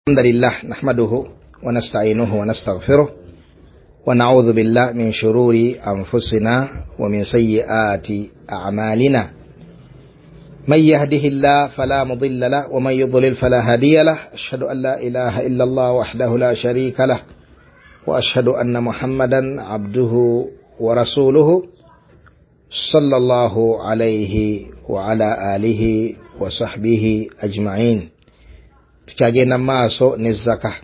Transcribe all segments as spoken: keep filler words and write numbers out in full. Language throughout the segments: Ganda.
الحمد لله نحمده ونستعينه ونستغفره ونعوذ بالله من شرور أنفسنا ومن سيئات أعمالنا من يهده الله فلا مضل له ومن يضلل فلا هادي له أشهد أن لا إله إلا الله وحده لا شريك له وأشهد أن محمدا عبده ورسوله صلى الله عليه وعلى آله وصحبه أجمعين. Tukagenda maaso ne zaka.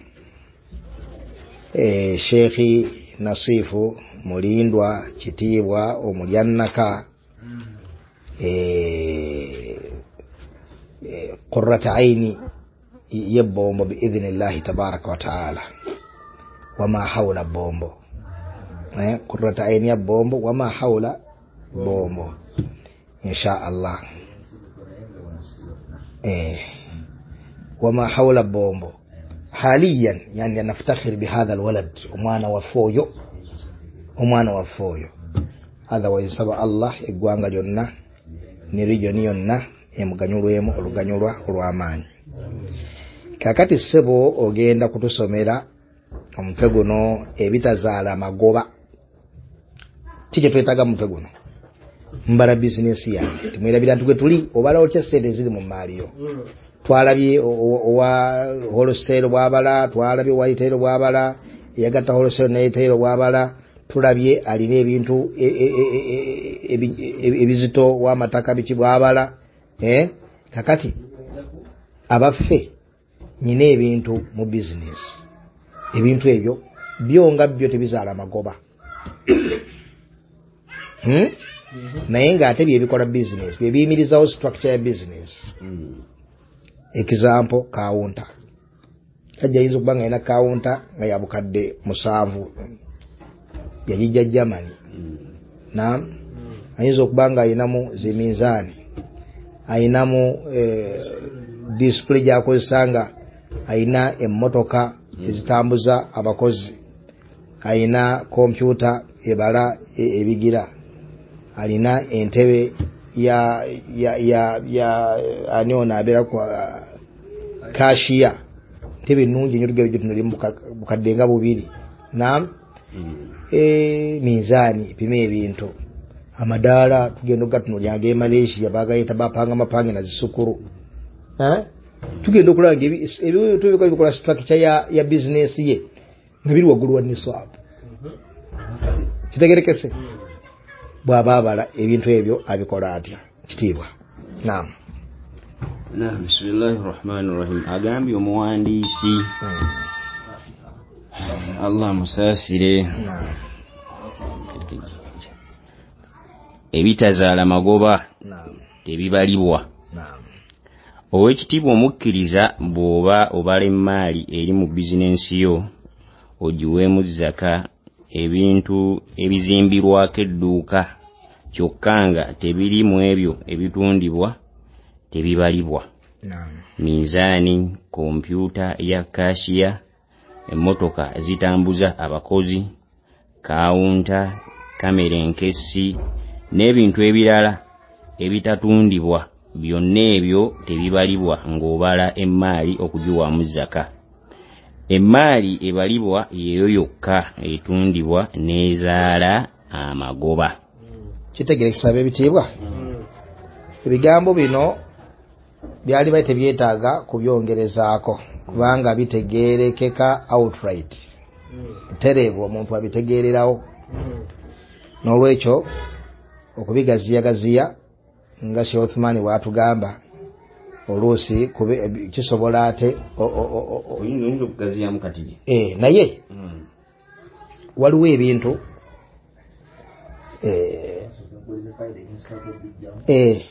E Sheikhi Nasifu Mulindwa Kitiibwa Omulyanaka e Qurrata Aini yebombo biidhnillahi tabaraka wa taala wama hawla bombo eh Qurrata Aini yebombo wama hawla bombo insha Allah eh وما حول بومبو حاليا يعني نفتخر بهذا الولد ومانا وفويو ومانا وفويو هذا ويسبب الله يقوانغ جنة نريجو نيونا يمغنيرو يمو الغنيرو الوامان kakati sebo ogenda kutusomera omutego no ebitazaala magoba tije twetaga mutego no mbara business yange timwera birantu tuli obala ocha sente zili mu maliyo twalabye owa wholesale bwabala twalabye whitetail bwabala yagata wholesale naitail bwabala tulabye alina ebintu ebizito wa mataka bichi bwabala eh kakati abaffe nyine ebintu mu business ebintu ebyo byonga byo tebizaala magoba hmm naye nga ate byebikola business byebiyimirizawo structure ya business mm. Example counter kajja yinzo kubanga ina counter nga yabukadde musanvu yajija Germany mm. na mm. ayinzo kubanga inamu ziminzani ayinamu eh, display yakozesanga ayina emmotoka mm. ezitambuza abakozi ayina computer ebala ebigira alina entebe ya ya ya ya aniona abera kwa cashier tebe nungi nyoruge byo bukadenga bubiri na mm. e mizani pime ebintu amadala tugendo gatuno lyange Malaysia bagayita bapanga mapange na zisukuru eh tugendo kulanga ebi ebyo tubiko bikola structure ya ya business ye ngabiri wagulu wa niswap kitegerekese bwababala ebintu ebyo abikola atya kitiibwa. Naam. Naam, bismillahir rahmanir rahim. Agambi omuwandiisi hmm. Allah musasire. Naam. Ebitazaala magoba naam tebibalibwa. Naam. Owekitiibwa omukkiriza bw'oba obala emmali eri mu bizinensi yo ogiweemu zaka ebintu ebizimbirwako edduuka kyokka tebiri mu ebyo ebitundibwa tebibalibwa. Naam. Mizani, kompyuta ya kashiya, emmotoka zitambuza abakozi, kaunta, kamera enkesi n'ebintu ebirala ebitatundibwa byonna ebyo tebibalibwa ng'obala emmali okugiwaamu zaka. Emmali ebalibwa yeyo yokka etundibwa nezaala amagoba. Kitegerekesa ebitiibwa. Ebigambo bino byali bayite byetaaga kubyongerezaako kubanga bitegeerekeka outright. Tereevo omuntu abitegeererawo. N'olwekyo okubigaziyagaziya nga Sheikh Uthman bw'atugamba oluusi kube kisobola ate oyinza okugaziya mukatiji eh naye mm. waliwo ebintu eh eh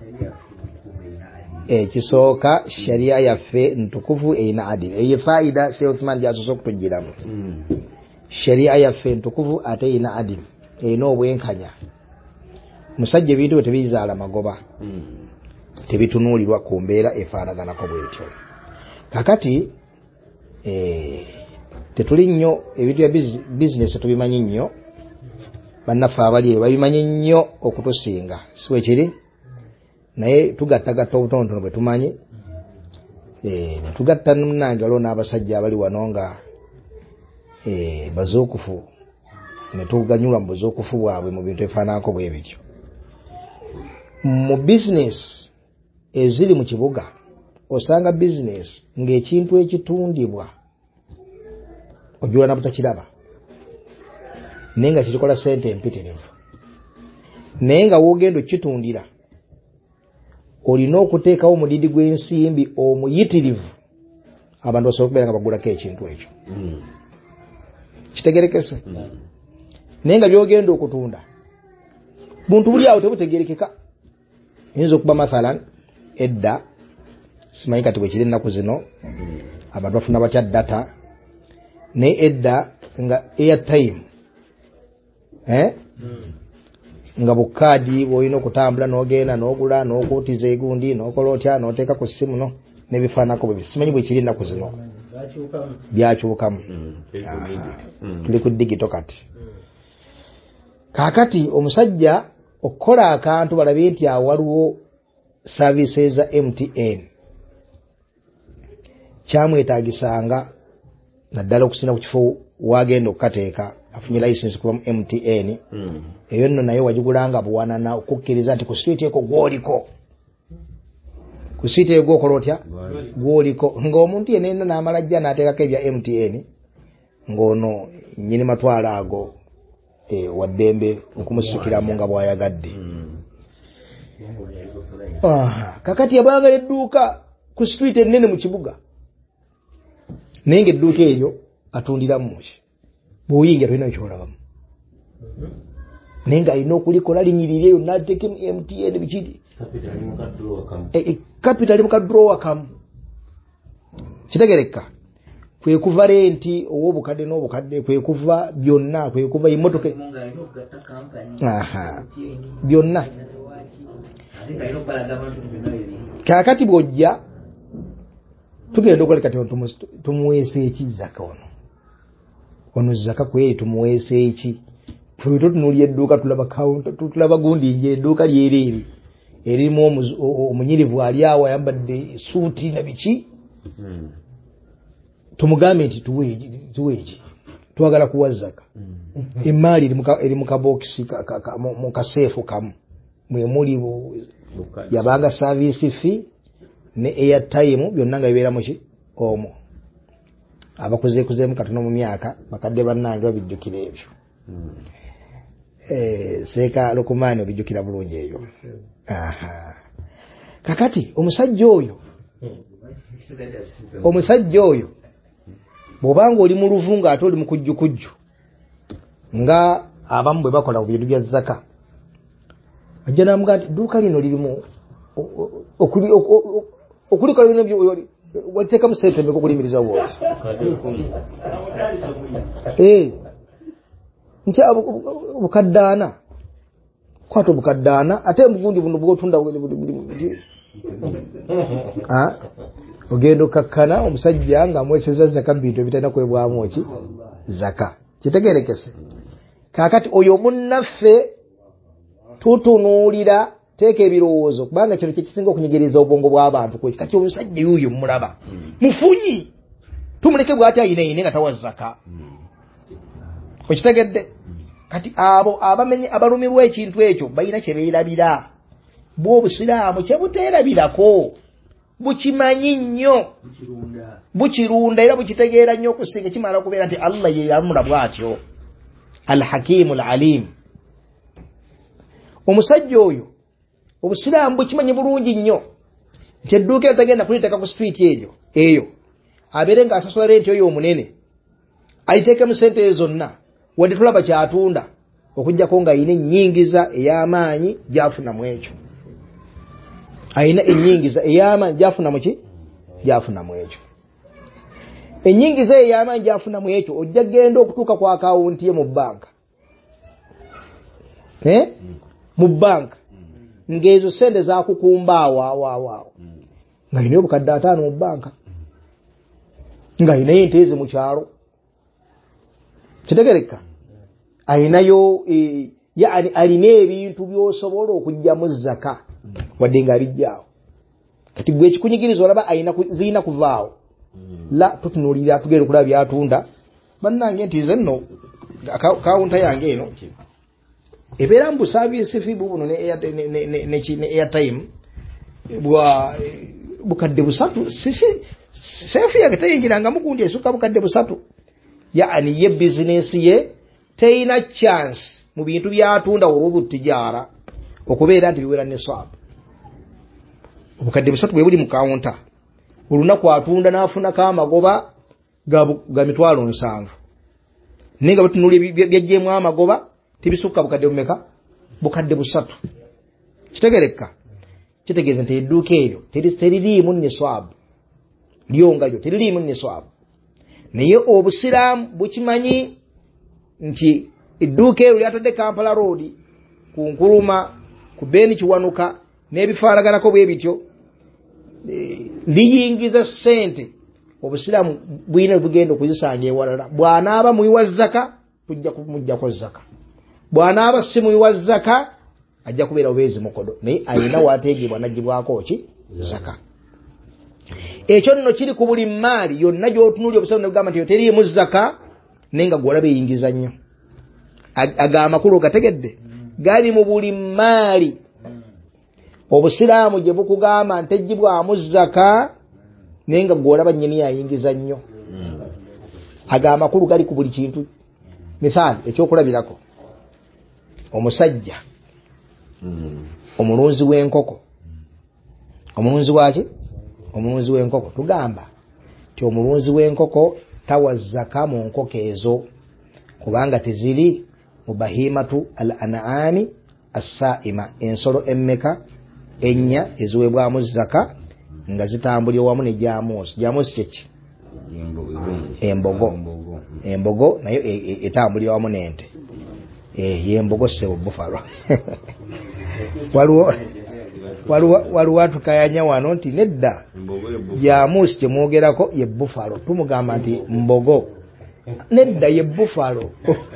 eh kisooka sharia yaffe ntukuvu eina adil eye faida Sheikh Uthman jasoso kutujiramu mm. sharia yaffe ntukuvu ate ina adil eno obwenkanya musajja bintu tebizaala magoba mm. tebitunulirwa ku mbeera efaanaganako bwetyo. Kakati eh tetuli nnyo ebintu bya business tubimanyi nnyo bannaffe abali babimanyi nnyo okutusinga siwe kiri naye tugattagatta obutonotono bwe tumanyi eh tugatta nange waliwo n'abasajja abali wano nga eh bazookufu ne tuganyulwa mu buzookufu bwabwe mu bintu ebifaananako bwe bityo. Mu business eziri mu kibuga osanga business ng'ekintu ekitundibwa ojula na butakiraba naye nga kirikola ssente empitirivu, naye nga woogenda okitundira olina okuteekawo omudidi gw'ensimbi omuyitirivu abantu basobola okubeera nga bagulako ekintu ekyo. Kitegerekese? Naye nga byogenda okutunda buntu buli awo tebutegerekeka. Yinza okuba mathalan edda simanyi kati bwe kiri ennaku zino abantu bafuna batya data, naye edda nga airtime eh nga bukaadi bw'olina okutambula n'ogenda n'ogula n'okuutiza egundi n'okola otya n'oteeka ku ssimu no n'ebifaanako bwe simanyi bwe kiri ennaku zino byakyukamu. Tuli ku digito kati. Kaakati omusajja okukola akantu balabe nti awaliwo services za M T N kyamwetaagisanga naddala okusinda ku kifo wagenda okukateeka afunye license kuba mu M T N. Eyo nno nayo wagigulanga buwanana okukkiriza nti ku street eko gwoliko, ku street ego okola otya gwoliko, ng'omuntu yenna n'amala ajja n'ateekako ebya M T N ng'ono nnyini matwalo ago eh waddembe okumusukiramu nga bw'ayagadde. Ah, kakati yabanga edduuka ku street ennene mu kibuga, naye ng'edduuka eryo atundiramu ki bw'oyingira tolina kyolabamu, naye ng'alina okulikola linyirire eyo n'ateeka M T N bikiri kapitali mu kadrowa kamu. Kitegereka? Kwe kuva renti ow'obukadde n'obukadde, kwe kuva byonna, kwe kuva immotoka. Aha, byonna. Kaakati bw'ojja tugenda okola kati tumuweese eki zaka ono ono zaka kweri tumuweese eki ffe tutunuulya edduuka tulaba kawunta tulaba gundi nje edduuka lyereri erimu omunyirivu ali awo ayambadde suuti na biki tumugambe nti tuweeki twagala kuwa zaka. Emaali eri mu kabokisi mu kaseefu kamu mwe muli yabanga service fee ne airtime byonna nga bibeera muki omwo. Abakuzeekuzeemu katono mu myaka bakadde bannange babijjukira ebyo. Eh, Seeka Lukumaani obijjukira bulungi ebyo. Aha. Kakati omusajja oyo omusajja oyo bw'obanga oli mu luvungu ate oli mu kujjukujju nga abamu bwe bakola ku bintu bya zaka, ajja n'amugaa nti edduuka lino lirimu okulikola bino byo waliteekamu ssente mmeka okulimiriza bwoti. Eh, nti bukaddaana kwata obukaddaana ate obugundi buno bw'otunda ogenda okakkana omusajja ng'amweseza zaka mu bintu ebitalina kwebwamu ki zaka. Kitegerekese? Kaakati oyo munnaffe tutunuulira, teeka ebirowoozo kubanga kino kyekisinga okunyegereza obwongo bw'abantu kweki. Kati omusajja yuuyo mulaba mufunyi tumuleke bw'ati ayinaine nga tawa zaka. Okitegedde? Kati abo abamenye abalumirwa ekintu ekyo balina kye beerabira. Bw'obusiraamu kye buteerabirako bukimanyi nnyo bukirunda era bukitegeera nnyo okusinga kimala okubeera nti Allah ye yalamula bw'atyo al-Hakimu al-Alim. Omusajja oyo obusiraamu bukimanyi bulungi nnyo nti edduuka eyo tagenda kuliteeka ku street eyo eyo abeere ng'asasula renti oyo omunene ayiteekemu ssente ezo zonna wadde tulaba kyatunda okuggyako ng'ayina ennyingiza ey'amaanyi gy'afuna mu ekyo. Ayina ennyingiza ey'amaanyi gy'afuna mu ki gy'afuna mu ekyo. Ennyingiza ey'amaanyi gy'afuna mu ekyo ojja genda okutuuka ku akawunti ye mu bbanka eh mu bbanka ng'ezo ssente zaakukumba awo awo awo awo ng'alina obukadde ataano mu bbanka ng'alina ente ezi mu kyalo. Kitegereka? Ayinayo e, yaani alina ebintu by'osobola okugyamu zaka wadde ng'abijjaawo. kati gwe kikunyigiriza olaba ayina zina kuvaawo la tutunulira tugere kulaba byatunda bannange nti nze nno kawunta yange eno ebeera mbu service fee buno ne airtime bwa bukadde busatu sisi sefu yake tayingira mukundi esuka bukadde busatu yaani ye business ye teina chance mu bintu byatunda olwo tijara okubeera nti biwera ne swap bukadde busatu bwe buli mu counter olunaku atunda n'afuna kamagoba ga mitwalo nsanvu ninga batunuli byajjemu amagoba tibisuka bukadde bumeka bukadde busatu kitegereka kitegeeza nti edduuka eryo teririimu ne swab lyongayo teririimu ne swab naye obusiraamu bukimanyi nti edduuka eryo lyatadde Kampala road ku Nkuruma ku Beni Kiwanuka n'ebifaalaganako bwe bityo liyingiza ssente obusiraamu bwina bugenda okuzisanga ewalala bw'anaaba muyiwa zaka tujja kumujjako zaka bw'anaaba si muyiwa zaka ajja kubeera obeezi mukodo naye ayina waateegebwa najjibwako ki zaka ekyo nno kiri ku buli maali yonna gy'otunuulya obusiraamu ne bugamba nti teriimu zaka naye nga gw'olaba eyingiza nnyo aga amakulu gategedde gali mu buli maali obusiraamu gye bukugamba nti ejjibwamu zaka naye nga gw'olaba nnyini yayingiza nnyo aga amakulu gali ku buli kintu mithali ekyokulabirako omusajja omulunzi w'enkoko omulunzi waki omulunzi w'enkoko tugamba ti omulunzi w'enkoko tawa zaka mu nkoko ezo kubanga teziri mu bahimatu al anaami as-saima ensolo emmeka ennya eziweebwamu zaka nga zitambulira wamu ne jamusi jamusi kyeki embogo embogo nayo etambulira wamu n'ente eh yembogo sebo buffalo waliwo waliwo waliwo atukayanya wano nti nedda jamusi kyemwogerako ye buffalo tumugamba nti mbogo nedda ye buffalo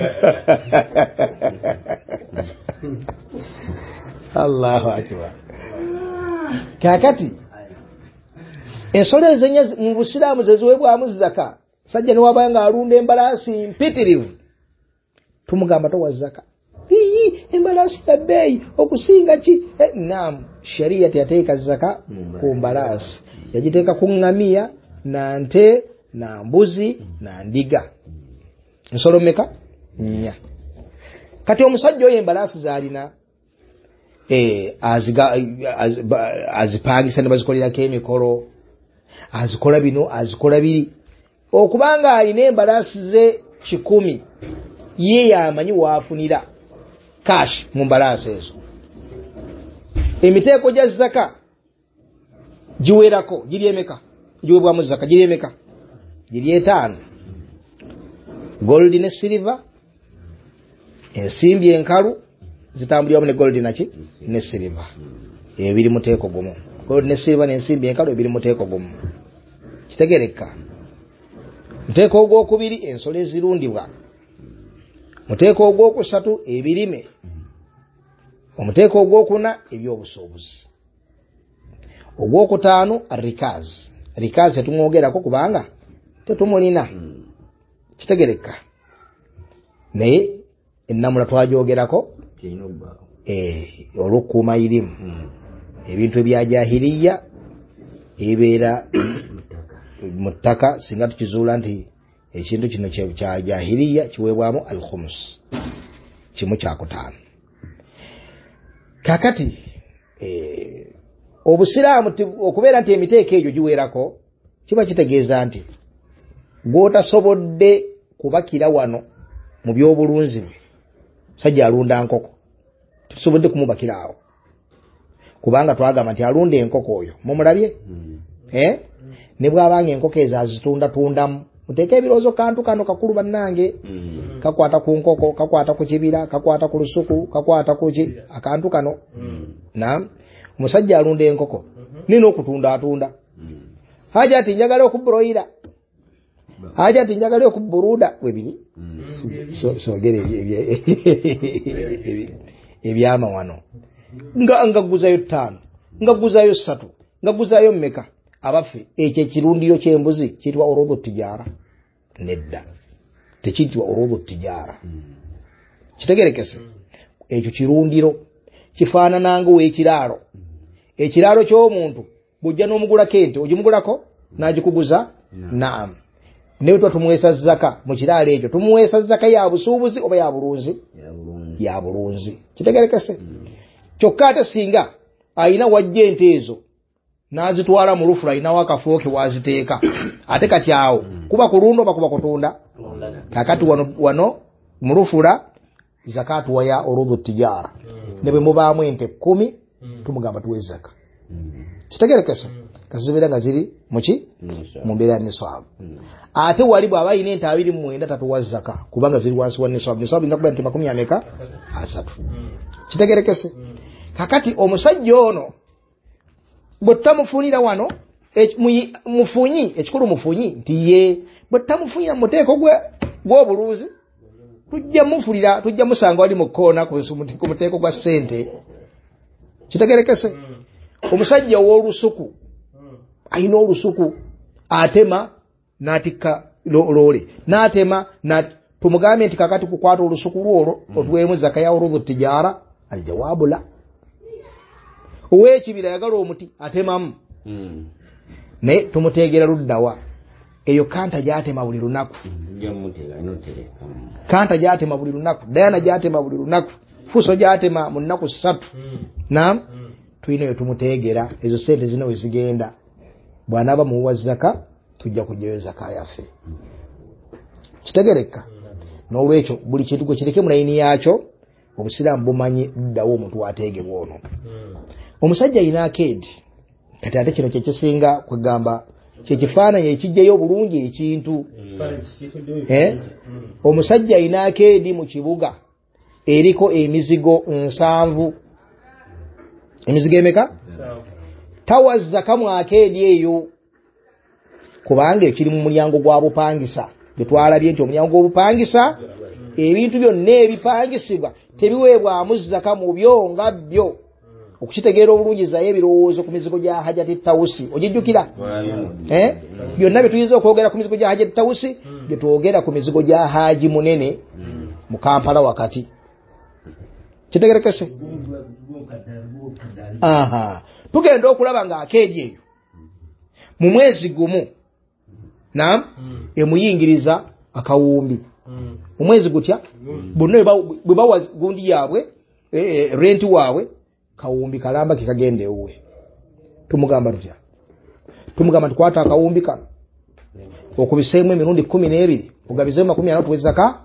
Allahu akbar kakati ensolo ezenye mu busiraamu zeziweebwamu zaka sajja niwabanga nga alunda embalaasi mpitirivu tumugamba towa zaka ii embalaasi ya bbeeyi okusinga ki eh, naam sharia teyateeka zaka ku mbalaasi yagiteeka ku ngamiya na nte na mbuzi na ndiga nsolo meka nnya kati omusajja oyo embalaasi zalina eh aziga az, azipangisa ne bazikolerako emikolo azikola bino azikola biri okubanga alina embalaasi ze kikumi ye yamanyi waafunira cash mu mbalaasi ezo emiteeko gya zaka giwerako giri emeka giweebwamu zaka giri emeka giri etaano gold ne silver ensimbi enkalu zitambulira wamu ne gold naki ne silver ebiri muteeko gumu gold ne silver n'ensimbi enkalu ebiri muteeko gumu kitegereka muteeko ogwokubiri ensolo ezirundibwa muteeko ogwokusatu ebirime omuteeko ogwokuna ebyobusuubuzi ogwokutaano rikaz rikaz tetumwogerako kubanga tetumulina kitegereka naye ennamula twagyogerako eh olw'okukuuma irimu ebintu ebya jahiliya ebibeera mu ttaka singa tukizuula nti ekintu kino kya jahiliya kiweebwamu al-khums kimu kyakutaano kakati eh obusiraamu okubeera nti emiteeko egyo giweerako kiba kitegeeza nti gw'otasobodde kubakira wano mu by'obulunzi bwe sajja alunda nkoko tusobodde kumubakira awo kubanga twagamba nti alunda enkoko oyo mumulabye mm. eh ne bw'abanga enkoko ezo azitunda tundamu muteeka ebirowoozo kantu kano kakulu bannange mm. kakwata ku nkoko kakwata ku kibira kakwata ku lusuku kakwata ku ki akantu kano mm. na omusajja alunda enkoko mm-hmm. nina okutunda atunda mm. haja ati njagala okubroira haja ati njagala okuburuda webiri mm. so so gere ebyama wano nga ngaguzayo ttaano ngaguzayo ssatu nga guzayo mmeka abaffe ekyo kirundiro ky'embuzi kitwa urudhu tijara nedda tekitwa urudhu tijara kitegerekese ekyo kirundiro kifaanana nga w'ekiralo ekiralo ky'omuntu bujja n'omugula kente ogimugulako n'agikuguza naam newe twa tumuwesa zaka mu kiralo ekyo tumuwesa zaka ya busuubuzi oba ya bulunzi ya bulunzi kitegerekese kyokka ate singa ayina wajja ente ezo n'azitwala mu lufula ayinawo akafooke waziteeka ate kati awo kuba kulunda oba kuba kutunda kakati wano, wano mu lufula zakatu waya urudhu tijara ne bwe mubaamu ente kumi tumugamba tuwe zaka kitegerekese kasibira nga ziri muki mu mbeera ya nisab ate wali bw'aba ayina ente abiri mu mwenda tatuwa zaka kubanga ziri wansi wa nisab nisab ina kuba ente makumi ameka asatu kitegerekese kakati omusajja ono bwe tutamufunira wano mufunyi ekikulu mufunyi nti ye bwe tutamufunira muteeko gw'obuluuzi tujja mufulira tujja musanga wali mu kkoona ku muteeko gwa ssente kitegerekese omusajja w'olusuku ayina olusuku atema n'atikka loole n'atema tumugambe nti kakati kukwata olusuku lwolwo otwemu zaka ya urudhu tijara aljawabu la ow'ekibira yagala omuti atemamu naye tumuteegera luddawa eyo kanta gyatema buli lunaku kanta gyatema buli lunaku dayana gyatema buli lunaku fuso gyatema mu nnaku ssatu naam tuyina eyo tumuteegera ezo sente zino we zigenda bw'anaaba muwa zaka tujja kujjayo zaka yaffe kitegereka n'olwekyo buli kintu gwe kireke mu layini yaakyo obusiraamu bumanyi ddawo omuntu ateegebwa ono omusajja ayina akeedi kati ate kino kyekisinga kwegamba kyekifaananyi ekijjayo obulungi ekintu eh? omusajja ayina akeedi mu kibuga eriko emizigo nsanvu emizigo emeka tawa zaka mu akeedi eyo kubanga ekiri mu mulyango gwa bupangisa betwalabye nti omulyango gw'obupangisa ebintu byonna ebipangisibwa tebiweebwamu zaka mu byo nga byo okukitegeera obulungi zayo ebirowoozo ku mizigo gya hajati tawusi ogijjukira eh? byonna bye tuyinza okwogera ku mizigo gya hajati tawusi bye twogera ku mizigo gya haji munene mu Kampala wakati kitegerekese aha tugenda okulaba nga akeedi eyo mu mwezi gumu naam emuyingiriza akawumbi mu mwezi gutya bonna bwe bawa gundi yaabwe renti waabwe kawumbi kalamba kikagenda ewuwe tumugamba tutya tumugamba tukwata akawumbi kano okubiseemu emirundi kumi n'ebiri ogabizeemu makumi ana tuwe zaka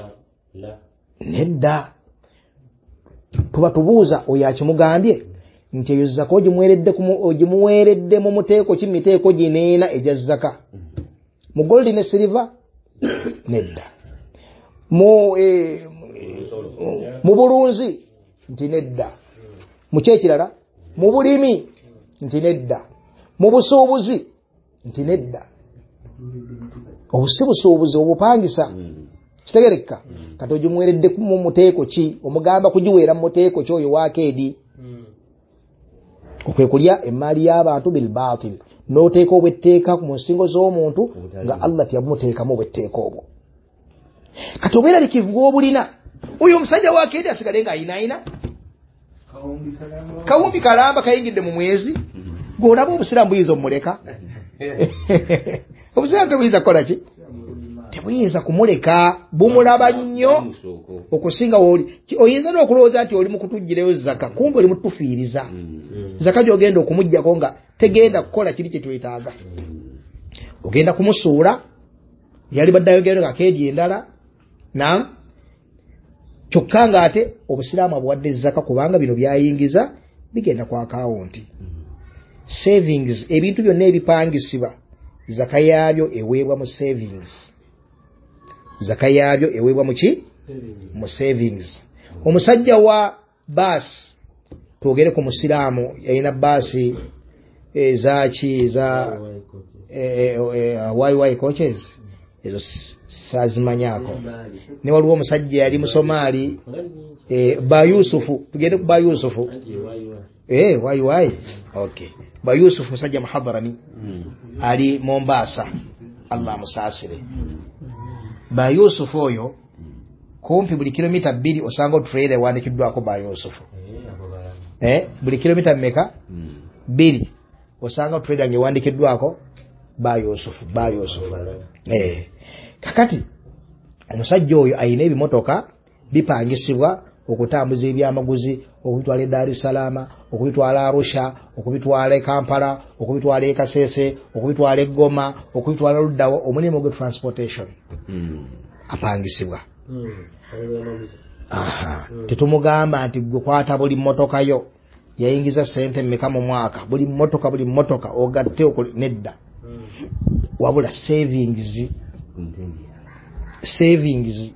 nedda tuba tubuuza oyo akimugambye nti eyo zaka ogimuweeredde mu muteeko ki miteeko gineena egya zaka mu goldi ne siliva nedda mu eh, mu bulunzi nti nedda mu kyekirala mu bulimi nti nedda mu busuubuzi nti nedda obusi busuubuzi obupangisa kitegereka kati ogimuweeredde mu muteeko ki omugamba kugiweera mu muteeko ki oyo waakeedi okwekulya emaali y'abantu bil baatil n'oteeka obwetteeka mu nsingo z'omuntu nga Allah tiyabumuteekamu obwetteeka obwo kati obweralikivu bw'obulina oyo omusajja waakeedi asigale ng'ayinaayina kawumbi kalamba kayingidde mu mwezi gw'olaba obusiraamu buyinza omuleka obusiraamu tebuyinza kukola ki tebuyinza kumuleka bumulaba nnyo okusinga woli oyinza n'okulowooza nti oli mu kutuggireyo zaka kumbe oli mutufiiriza zaka gy'ogenda okumuggyako nga tegenda kukola kiri kye twetaaga ogenda kumusuula yali badde ayogera nga keedi endala naam kyokka ng'ate obusiraamu abuwadde zaka kubanga bino byayingiza bigenda ku akawunti savings ebintu byonna ebipangisibwa zaka yaabyo eweebwa mu savings zaka yaabyo eweebwa mu ki mu savings omusajja wa baasi twogere ku musiraamu yalina baasi ezaki eza yy coaches ezo sazimanyako. Ne waliwo omusajja yali mu Somali eh Ba Yusufu, tugende ku Ba Yusufu. Eh wai wai. Okay. Ba Yusufu musajja muhadarani ali Mombasa. Allah musasire. Ba Yusufu oyo kumpi buli kilomita bbiri osanga trailer wandikiddwako Ba Yusufu. Eh buli kilomita mmeka bbiri osanga trailer nge wandikiddwako Ba Yusufu, Ba Yusufu. Eh kakati omusajja oyo ayina ebimotoka bipangisibwa okutambuza ebyamaguzi, okubitwala e Dar es Salaam, okubitwala Arusha, okubitwala e Kampala, okubitwala e Kasese, okubitwala e Goma, okubitwala Ludawa, omulimu gwe transportation. Mm. Apangisibwa. Mm. Aha. Mm. Tetumugamba nti gwe kwata buli motoka yo yayingiza sente mmeka mu mwaka, buli motoka buli motoka ogatte okuli nedda. Mm. Wabula savings. Mm. Savings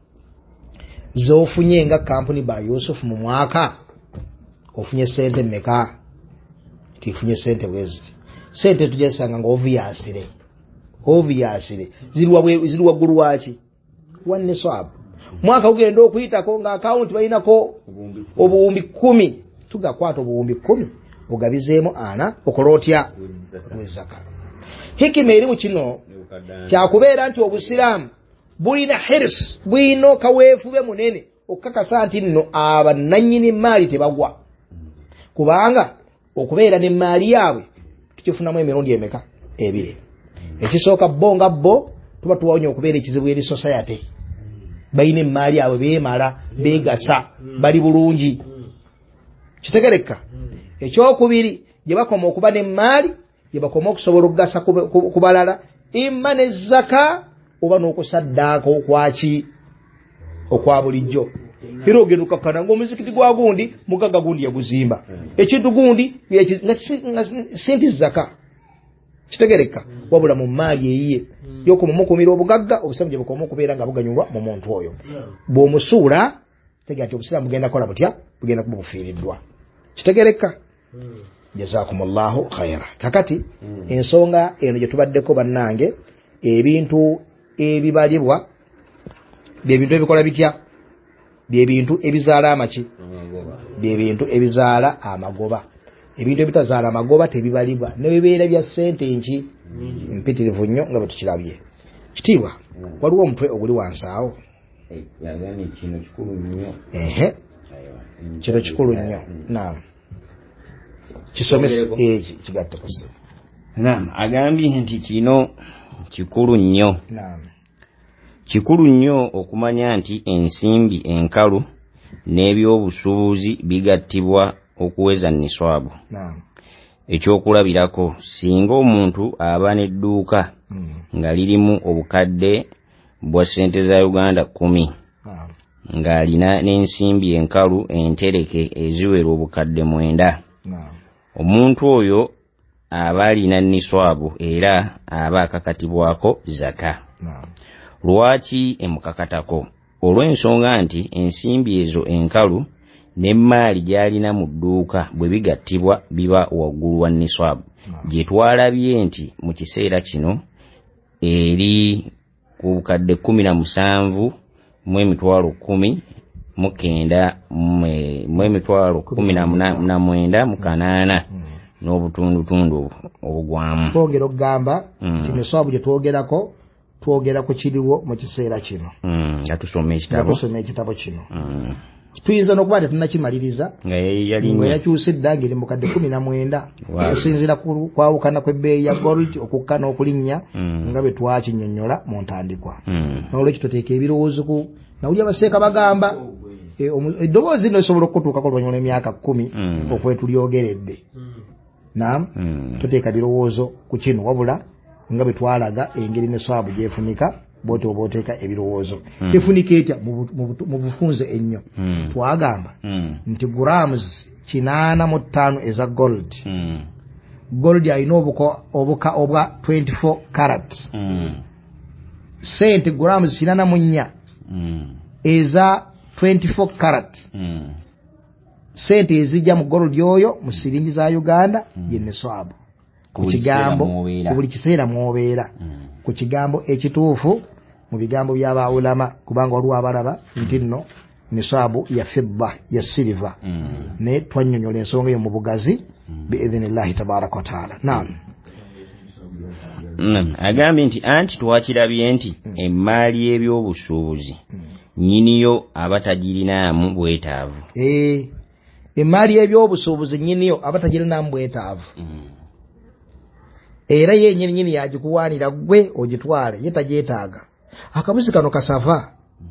zofunye nga kampuni Ba Yusufu mu mwaka ofunye sente mmeka? Tifunye sente bwezi. Sente tujesanga nga obviously. Obviously. Zirwa bwe zirwa guru wachi. Wanne swab. Mwaka ugenda okuyitako nga account bayinako obuwumbi kumi. Tuga kwato obuwumbi kumi ogabizeemo ana okolotya wezaka. Hikima eri mu kino kya kubeera nti obusiramu bulina hirs bwino kaweefube munene okakasa nti nno abannannyini maali tebagwa. Kubanga okubeera ne maali yaabwe tukifunamu emirundi emeka ebiri. Ekisooka bo nga bo tuba tuwaonye okubeera ekizibu eri society. Bayina maali yaabwe beemala beegasa bali bulungi. Kitegereka. Ekyokubiri gye bakoma okuba ne maali gye bakoma okusobola okugasa kubalala imma ne zaka oba n'okusaddaaka okwaki okwa bulijjo. Era ogenda okakana ng'omuzikiti gwa gundi mugaga gundi yaguzimba. Ekintu gundi nga sente zaka. Kitegereka. Wabula mu maali eyiye y'okumukumira obugagga obusamu gye bukoma okubeera nga buganyulwa mu muntu oyo. Bw'omusuula tegera nti obusiraamu bugenda kola butya bugenda kuba bufiiriddwa. Kitegereka. Jazakumullahu khaira. Kakati ensonga eno gye tubaddeko bannange ebintu ebibalibwa bye bintu ebikola bitya bye bintu ebizaala amaki bye bintu ebizaala amagoba. Ebintu ebitazaala amagoba tebibalibwa ne bibeera bya ssente nki mpitirivu nnyo nga bwe tukirabye. Kitiibwa waliwo omutwe oguli wansi awo. Kino kikulu nnyo. Ehe kino kikulu nnyo. Naam kisomese eki kigatte ku ssente. Naam agambye nti kino kikulu nnyo. Naam. Kikulu nnyo okumanya nti ensimbi enkalu n'ebyobusuubuzi bigattibwa okuweza niswabu. Naam. Ekyokulabirako singa omuntu aba n'edduuka mm. nga lirimu obukadde bwa ssente za Uganda kumi. Naam. Ng'alina n'ensimbi enkalu entereke eziwera obukadde mwenda. Naam. Omuntu oyo aba alina niswabu era aba akakatibwako zaka. Naam. Lwaki emukakatako? Olw'ensonga nti ensimbi ezo enkalu n'emmaali gy'alina mu dduuka bwe bigattibwa biba waggulu wa niswabu. Naam. Gye twalabye nti mu kiseera kino eri ku bukadde kumi na musanvu mu emitwalo kumi mu kenda mu emitwalo kumi na mwenda mu kanaana n'obutundutundu obugwamu. Twogera okugamba nti niswabu gye twogerako twogera ku kiriwo mu kiseera kino. Nga tusoma ekitabo. Tusoma ekitabo kino. Tuyinza n'okuba tetunnakimaliriza nga yali yakyusidda ngeri mu kadde kumi na mwenda okusinziira ku kwawukana kw'ebbeeyi ya gold okukka n'okulinnya nga bwe twakinnyonnyola mu ntandikwa. N'olwekyo tuteeka ebirowoozo ku nawulya abaseeka bagamba eddoboozi lino lisobola okutuukako oluvannyuma lw'emyaka kkumi okwetulyogeredde. Naam tuteeka birowoozo ku kino wabula nga bwe twalaga engeri niswabu gyefunika bw'otyo oba oteeka ebirowoozo. Tefunika etya mu bufunze ennyo. Twagamba nti grams kinaana mu ttaano eza gold. Gold alina obuka obwa twenty-four carat. Sente grams kinaana mu nnya eza twenty-four carat. Sente ezijja mu gold oyo mu siringi za Uganda ye niswabu. Ku kigambo buli kiseera mw'obeera. ku kigambo ekituufu mu bigambo by'aba ulama kubanga waliwo abalaba nti nno nisaabu ya fidda ya silver mm. ne twannyonnyola ensonga eyo mu bugazi mm. biidhinillahi tabaraka wa taala. Naam. Mm. agambye nti anti twakirabye nti mm. emmaali y'ebyobusuubuzi mm. nyiniyo abatagirinamu bwetaavu. Eh, emmaali y'ebyobusuubuzi nyiniyo abatagirinamu bwetaavu mm. era yennyini nyini yagikuwaanira gwe ogitwale ye tagyetaaga. Akabuzi kano kasava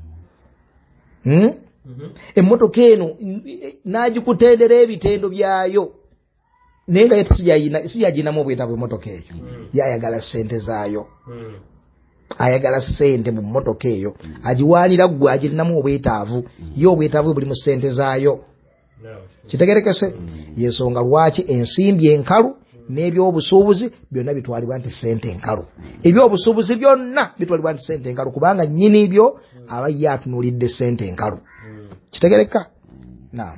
mm. hmm? Mm-hmm. Emmotoka eno n'agikutendera ebitendo byayo naye nga ye siyaginamu obwetaavu emmotoka eyo mm. yayagala ssente zaayo mm. ayagala ssente mu mmotoka eyo mm. agiwaanira ggwe agirinamu obwetaavu mm. ye obwetaavu buli mu ssente zaayo no. Kitegerekese mm. yensonga lwaki ensimbi enkalu n'ebyobusuubuzi byonna bitwalibwa nti ssente enkalu mm. ebyobusuubuzi byonna bitwalibwa nti ssente enkalu kubanga nnyini byo aba ye atunuulidde ssente enkalu mm. Kitegereka. Naam.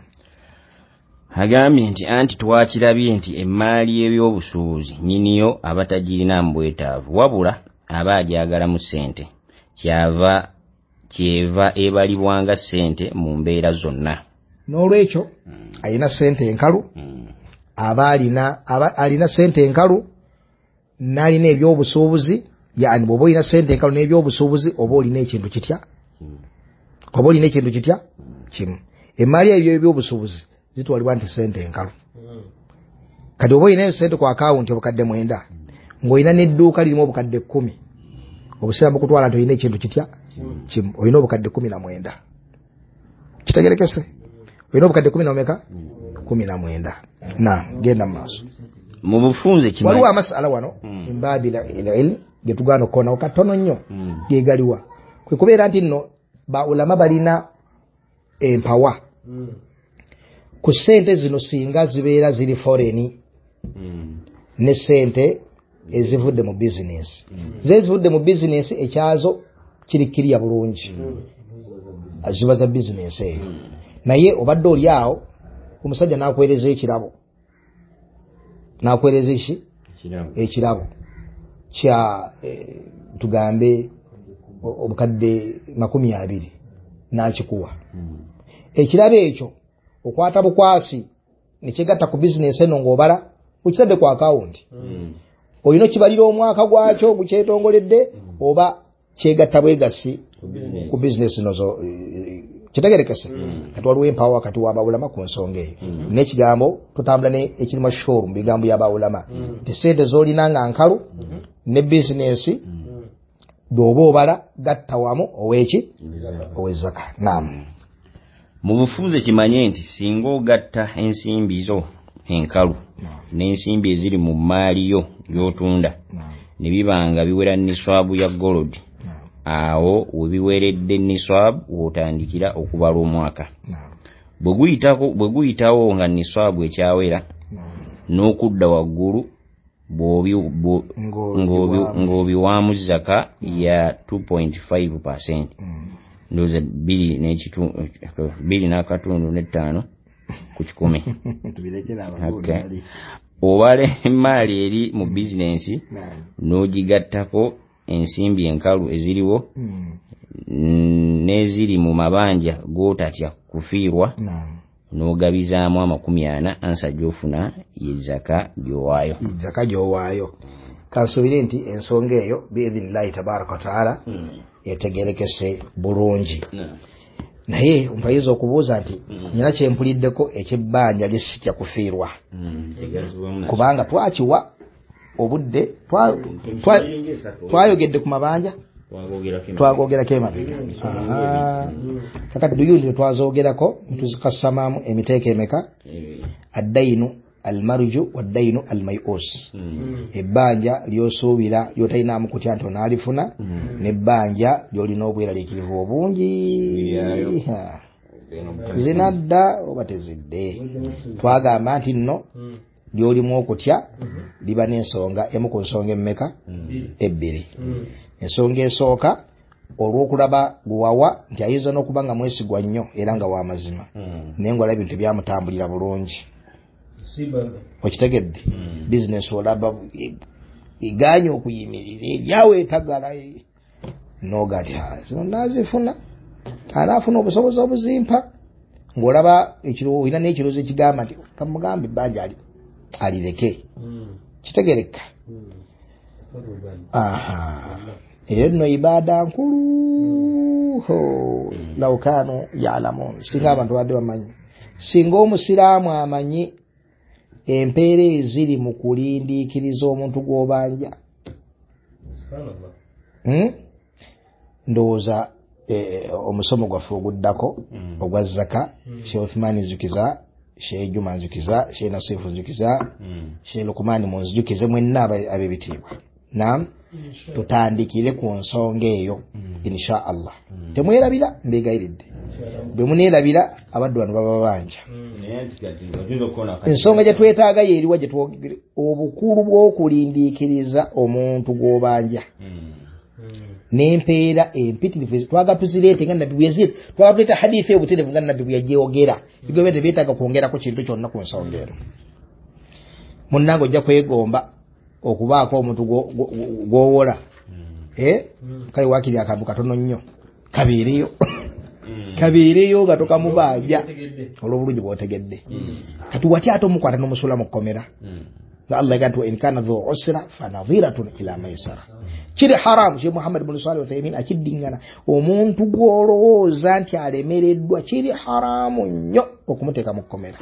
Agambye nti anti twakirabye nti emmaali y'ebyobusuubuzi nyiniyo abatagirinamu bwetaavu wabula aba agyagalamu ssente kyava kyeva ebalibwanga ssente mu mbeera zonna. N'olwekyo mm. alina ssente enkalu mm. aba alina aba alina ssente enkalu n'alina ebyobusuubuzi yani bw'oba olina ssente enkalu n'ebyobusuubuzi oba olina ekintu kitya mm. oba olina ekintu kitya mm. kimu. Emmaali ebyo ebyobusuubuzi zitwalibwa nti ssente enkalu mm. kati oba olina ssente ku akawunti obukadde mwenda mm. ng'olina n'edduuka lirimu obukadde kkumi obuseera bukutwala nti olina ekintu kitya mm. kimu olina obukadde kkumi na mwenda. Kitegerekese olina obukadde kkumi na mweka mm. kkumi na mwenda. Na genda maaso mu bufunze kimanyi waliwo amasala wano mm. imbabila ilmi ge tugaana okona okatono nnyo mm. gegaliwa kwe kubeera nti nno ba ulama balina empawa mm. ku ssente zino singa zibeera ziri foreign mm. ne ssente ezivudde mu business mm. ze zivudde mu business ekyazo kirikiriya bulungi mm. ziba za business eyo mm. naye obadde oli awo omusajja n'akwereza ekirabo n'akwereza eki ekirabo kya eh, tugambe obukadde makumi abiri n'akikuwa mm. ekirabo ekyo okwata bukwasi nekigatta ku business eno ng'obala okitadde ku akawunti mm. olina kibalira omwaka gwakyo gukyetongoledde mm. oba kyegatta bwegasi ku business nozo e, kitegerekese mm. kati waliwo empawa wakati w'abawulama ku nsonga eyo mm. n'ekigambo tutambula ne ekirimu showroom bigambo y'abawulama mm. tesente z'olina nga nkalu mm. ne business mm. bw'oba obala gatta wamu oweki owezaka. Naam. Mu bufuuze kimanye nti singa ogatta ensimbi zo enkalu no. n'ensimbi eziri mu mmaali yo gy'otunda no. ne bibanga biwera niswabu ya gold no. awo webiweredde niswabu wotandikira okubala omwaka no. bwe guyitako bwe guyitawo nga niswabu ekyawera no. n'okudda waggulu bw'obi ng'obiwaamu zaka ya two point five percent mm. ndoza bili n'ekitu bili n'akatundu n'ettaano ku kikumi okay. obale emmaali eri mu bizinensi n'ogigattako ensimbi enkalu eziriwo mm. n'eziri mu mabanja g'otatya kufiirwa n'ogabizaamu amakumi ana ansa gy'ofuna ye zaka gy'owaayo zaka gy'owaayo. Kansubire nti ensonga eyo biidhinillahi tabaraka wa taala mm. etegerekese bulungi mm. naye mpayiza okubuuza nti mm. nyina kyempuliddeko ekibbanja lisitya kufiirwa mm. kubanga twakiwa obudde twayogedde ku mabanja twagogerako emabega kakati duyundi twazoogerako ntuzikasamaamu emiteeko emeka addayinu almarju waddayinu almayus mm. ebbanja lyosuubira lyotalinamu kutya nti onaalifuna mm. nebbanja lyolina obweraliikirivu obungi yeah. zinadda oba tezidde twagamba nti nno lyolimu okutya liba n'ensonga emu ku nsonga emmeka mm. ebbiri mm. ensonga esooka olw'okulaba guwawa nti ayinza n'okuba nga mwesigwa nnyo era nga w'amazima mm. naye ng'olaba ebintu ebyamutambulira bulungi okitegedde mm. business olaba eganye okuyimirira eryawe etagala nogati zino nazifuna anafuna obusobozi obuzimpa ng'olaba ekiro olina n'ekiroozo ekigamba nti kamugambe ebbanja ali alireke kitegereka aha eyo nno ibaada nkulu ho lawkaanu ya'lamuun singa abantu badde bamanyi singa omusiraamu amanyi empeera eziri mu kulindiikiriza omuntu gw'obanja hmm? ndowooza eh, omusomo gwaffe oguddako mm. ogwa zaka mm. Sheikh Uthman nzukiza Sheikh Juma nzukiza Sheikh Nasif nzukiza mm. Sheikh Lukman munzukize mwenna abebitiibwa naam tutandikire ku nsonga eyo mm. insha Allah mm. temwerabira mbegayiridde bwe muneerabira abaddu bano baba banja ensonga gye twetaaga yeeriwa gye twogere obukulu bw'okulindiikiriza omuntu gw'obanja n'empeera empitirivu twaga tuzireete nga nabbi bwezire twaga tuleeta hadithi obuterevu nga nabbi bweyagyeogera bigo bete beetaaga kwongerako kintu kyonna ku nsonga eno munnange ojja kwegomba okubaako omuntu gw'owola eh kale waakiri akambu katono nnyo kabeereyo kabeereyo nga tokamubanja olw'obulungi bw'otegedde kati wati ate omukwata n'omusula mu kkomera nga Allah gantu in kana dhu usra fanadhiratun ila maisara kiri haram Sheikh Muhammad ibn Salih Uthaymin akiddingana omuntu gw'olowooza nti alemereddwa kiri haramu nnyo okumuteeka mu kkomera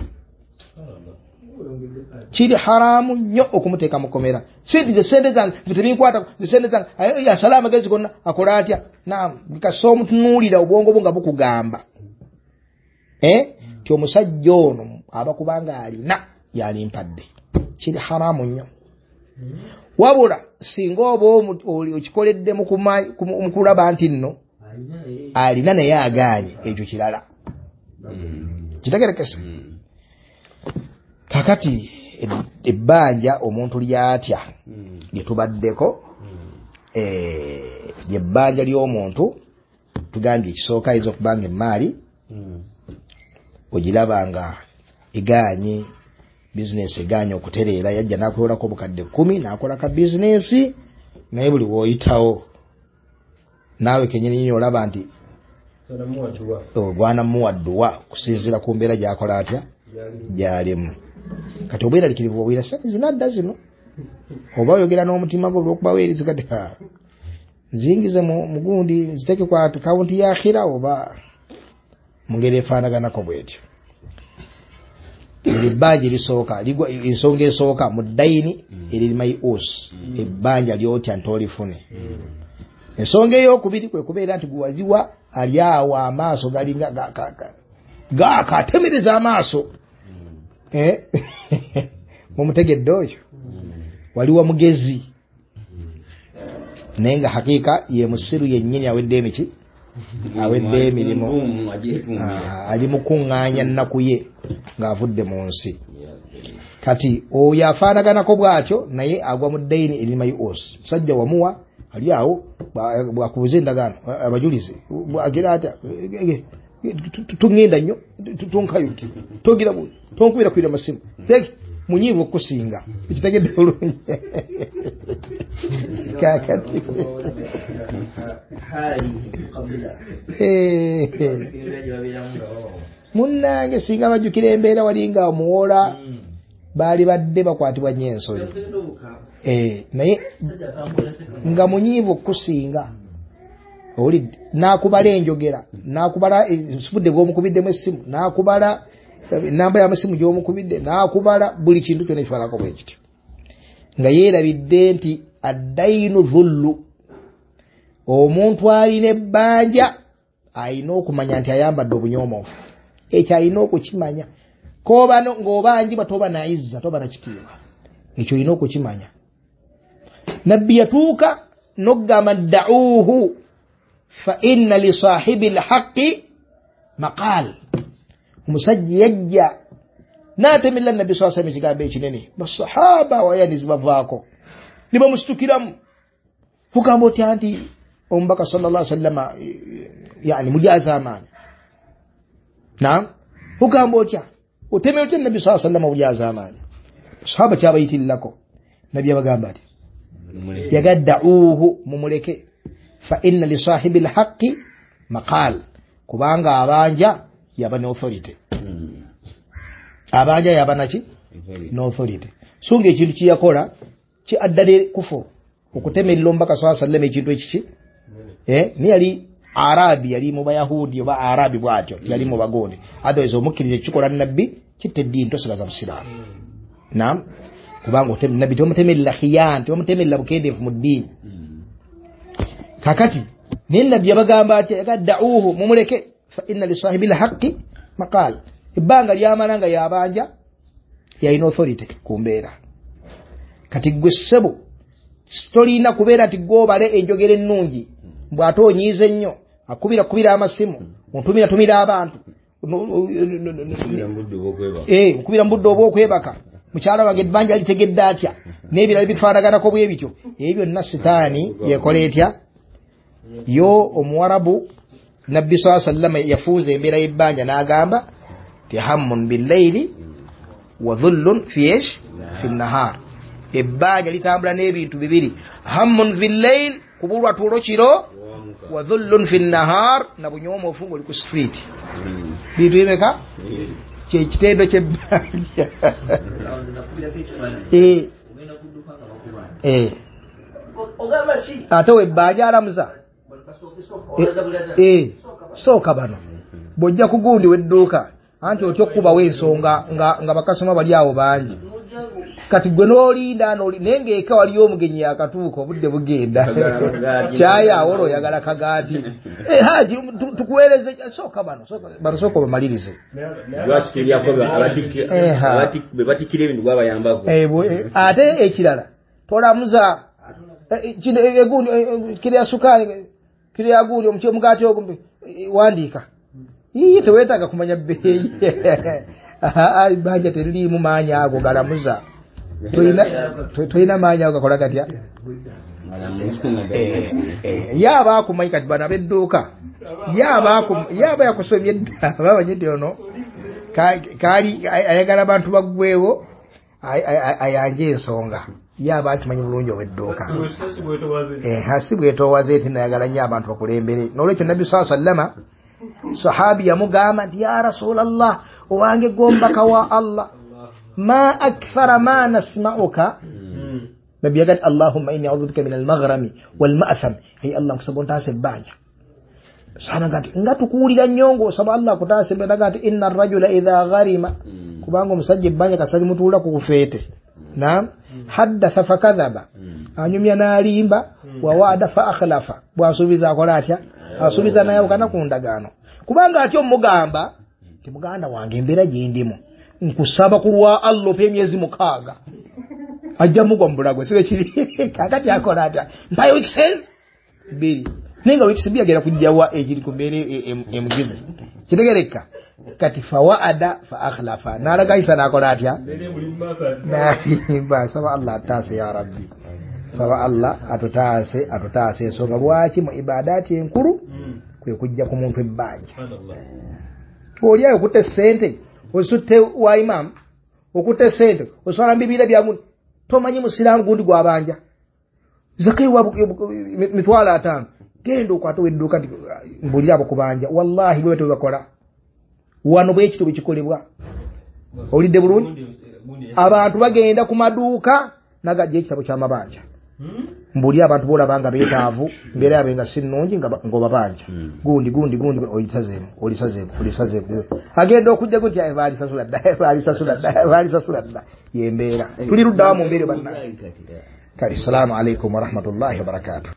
kiri haramu nnyo okumuteeka mu kkomera sente ze sente zange zitebinkwata ze sente zange ya salama gezi gonna akola atya naam bikasa omutunuulira obwongo bwo nga bukugamba eh ti omusajja ono aba kubanga alina yalimpadde kiri haramu nnyo wabula singa oba oli okikoledde mu kulaba nti nno alina naye agaanye ekyo kirala kitegerekese kakati ebbanja omuntu lyatya lyetubaddeko lyebbanja ly'omuntu tugambye ekisooka ayinza okubanga emaali ogirabanga egaanye bizinesi eganye okutereera yajja nakolako obukadde kumi nakola ka bizinesi naye buli woyitawo naawe kenyini olaba nti ogwana muwadduwa kusinziira ku mbeera gyakola atya gyalimu kati obweraliikirivu obwira sente zinadda zino oba oyogera n'omutima gwo olw'okubaweereza kati nzingize mugundi nziteke ku akawunti ya akhira oba mu ngeri efaanaganako bwetyo ebbanja erisooka ensonga esooka mu ddayini eririma us ebbanja lyotya ntolifune ensonga ey'okubiri kwe kubeera nti guwaziwa ali awo amaaso galinga gakatemereza amaaso mumutegedde oyo waliwo mugezi naye nga hakiika ye musiru yennyini awedde emiki awedde emirimu ali mukuŋŋaanya nnaku ye ng'avudde mu nsi kati oyo afaanaganako bw'atyo naye agwa mu ddayini erima us musajja wamuwa ali awo bwakubuza endagaano abajulizi agira atya tuŋŋenda nnyo tonkayuti togira buli tonkubira kwira masimu tege munyiivu okusinga ekitegedde olungi kakati munnange singa bajjukira embeera walinga omuwola baali badde bakwatibwa nnyo ensonyi naye nga munyiivu okusinga olidde nakubala enjogera nakubala ebudde bw'omukubiddemu essimu nakubala namba y'amasimu gy'omukubidde nakubala buli kintu kyonna ekifaanako bwe kityo nga yeerabidde nti addayinu dhullu omuntu alina ebbanja alina okumanya nti ayambadde obunyoomofu ekyo alina okukimanya koba ng'obanjibwa toba nayizza toba nakitiibwa ekyo olina okukimanya nabbi yatuuka n'okugamba dda'uuhu fa inna li saahibi lhaqqi maqaal omusajja yajja n'atemerera nabbi saa sallam ekigambo ekinene basahaba wayanizi bavaako ne bamusitukiramu kugamba otya nti omubaka sallallahu alaihi wasallama yani mujaza amaanyi naam kugamba otya otemera otya nabbi saa sallama mujaza amaanyi sahaba kyabayitirirako nabbi abagamba ati yagadauhu mumuleke fa inna li sahibil haqqi maqal kubanga abanja yaba ne authority abanja yaba nachi no authority sunge ekintu kiyakola ki addale kufo okutemerera ombaka sallallahu alayhi wasallam ekintu ekiki eh ni yali arabi yali mu bayahudi oba arabi bwatyo yali mu bagonde otherwise omukirize kikola nabbi kiteddi ntosigaza musiramu naam kubanga otem nabbi tomutemerera khiyan tomutemerera bukendeefu mu ddiini kakati ni nabbi yabagamba ati yagadauhu mumuleke fa inna li sahibil haqqi maqal ibanga lyamalanga yabanja yalina authority kumbeera kati gwe ssebo tolina kubeera ati gobale enjogera ennungi bw'atonyiize nnyo akubira kubira amasimu ontumira tumira abantu eh okubira mbudde obwokwebaka mukyala wange ebbanja litegedde atya n'ebirala bifaanaganako bwe bityo ebyo nna sitaani yekola etya yo omuwarabu nabbi sallallahu alayhi wasallam yafuuza embeera y'ebbanja n'agamba tihammun billayli wa dhullun fi ish fi nahar ebbanja litambula n'ebintu bibiri hammun billayl kubulwa tulo kiro wa dhullun fi nahar na bunyomo ofungo liku street bitu imeka kye kitendo ky'ebbanja eh eh ate webbanja alamuza eh soka bano bojja kugundi wedduuka anti otyo kubawo ensonga nga nga bakasoma bali awo bangi kati gwe n'olinda n'oli nenge eka waliyo omugenyi yakatuuka obudde bugenda kyaya awolo yagala kagaati eh haji tukuweereze soka bano soka bano soka bamalirize lwasikiria ko abatiki abatiki bebatikire ebintu bwabayambako eh ate ekirala tolamuza kino egundi kiriya sukali kiriya gundi omuche mugati ogumbe wandika yii tewetaga kumanya beyi ai banja terili mu manya ago galamuza toina toina manya ago kola katya eh eh yaba kumanya kati bana bedduka yaba ku yaba yakusomye baba nyiti ono kali ayagala abantu bagwewo ayanje ensonga yaba akimanyi bulungi obedduka eh hasibwe towaze tina yagala nya abantu bakulembere nolekyo nabbi sallallahu alayhi wasallam sahabi yamugamba ya rasulullah owange gomba kawa allah ma akthara ma nasma'uka nabi yagat allahumma inni a'udhu bika min al-maghrami wal ma'tham ay allah kusabonta sebanja sana gati ngatukuulira nyongo saba allah kutase bedagati inna ar-rajula idha gharima kubango musajje banja kasali mutula ku kufete na haddatha fakadhaba anyumya nalimba wa wa'ada fa akhlafa bwasubiza akola atya asubiza naye ukana kundagano kubanga atyo mugamba timuganda wange mbera jindimu nkusaba kulwa Allah pe myezi mukaga ajja mugwa mbulagwe sibe kiri kakati akola atya mpayo week says bi ninga week sibia gera kujjawa ejiri kumbere emugize kitegereka kati fawaada fa akhlafa nalaga isa nakola atya na ba saba Allah tase ya rabbi saba Allah atutase atutase songa lwaki mu ibadati enkuru kwe kujja ku muntu ebbanja oli ayo kutte sente osutte wa imam okutte sente oswala mbibira bya muntu tomanyi musiramu gundi gwabanja zakai wa mitwala atano gendo kwato wedduka mbuli abo kubanja wallahi bwe tubakola wano bwe kitu bikolebwa olidde bulungi abantu bagenda ku maduuka nagaje ekitabo kya mabanja mbuli abantu bola banga betaavu mbere abenga sinnungi nga ngoba banja gundi gundi gundi oyitazemu olisazemu olisazemu agenda okujja gutya ebali sasula dda ebali sasula dda ebali sasula dda yembeera tuliruddawa mu mbere banna kali salamu alaykum wa rahmatullahi wa barakatuh